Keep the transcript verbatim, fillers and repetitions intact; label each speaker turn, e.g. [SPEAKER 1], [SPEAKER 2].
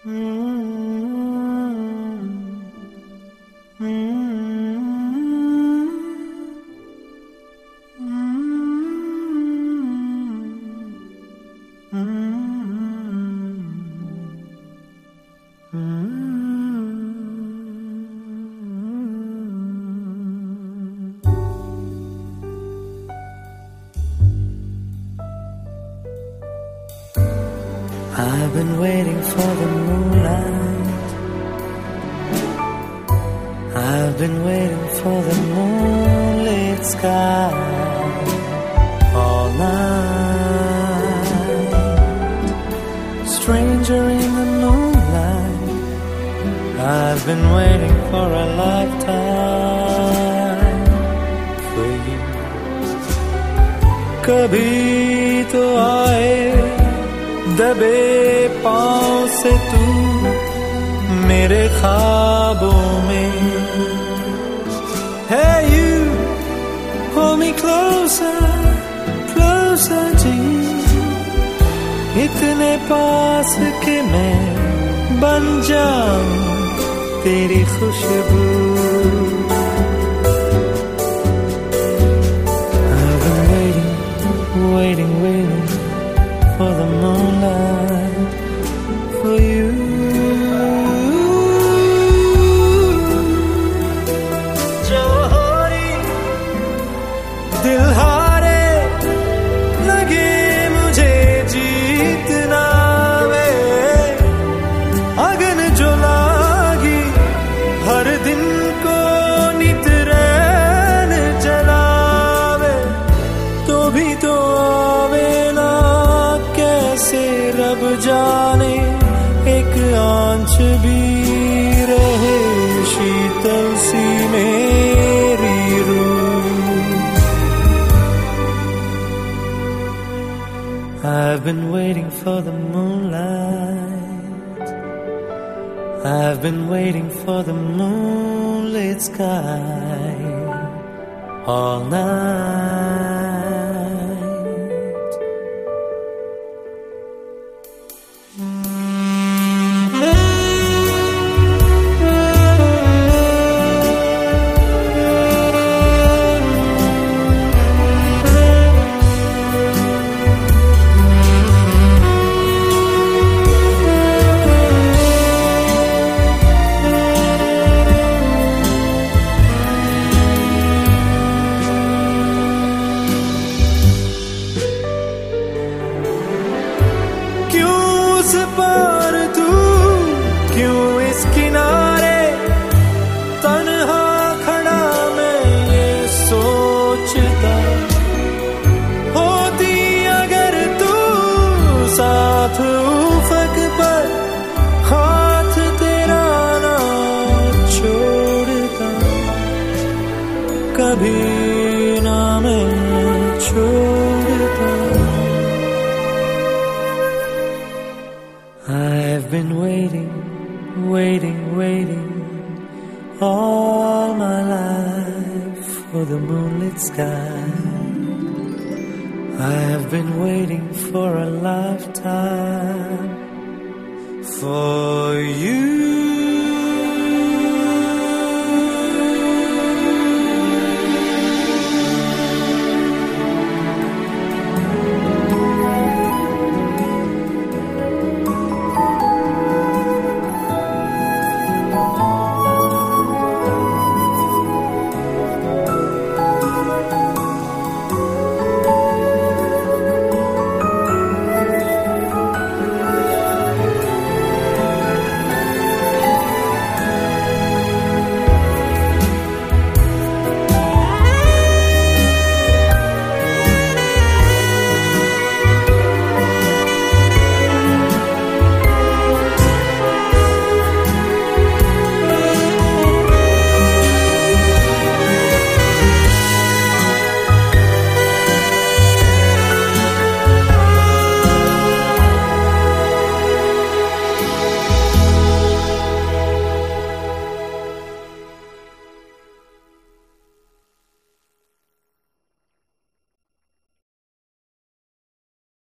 [SPEAKER 1] I've been waiting for the moonlight. I've been waiting for the moonlit sky all night. Stranger in the moonlight, I've been waiting for a lifetime for you. Kabhi to aaye दबे पाँव से तू मेरे ख्वाबों में. Hey you, hold me closer, closer to you. इतने पास कि मैं बन जाऊं तेरी खुशबू. I've been waiting, waiting, waiting for the moonlight for you. जोहरी दिल हारे लगे मुझे जीतना वे. अगन जो लागी हर दिन को नित रैन जलावे तो भी तो आवे ना कैसे रब जाने एक आंच भी रहे शीतल सी मेरी रूह. I've been waiting for the moonlight. I've been waiting for the moonlit sky all night. उस पार तू क्यों इस किनारे तन्हा खड़ा मैं ये सोचता. होती अगर तू साथ उफक पर हाथ तेरा ना छोड़ता. कभी ना मैं छोड़ता. I've been waiting, waiting, waiting all my life for the moonlit sky. I have been waiting for a lifetime for you.